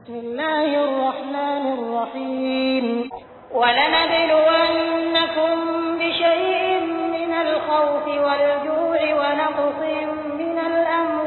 بسم الله الرحمن الرحيم ولنبلونكم بشيء من الخوف والجوع ونقص من الأموال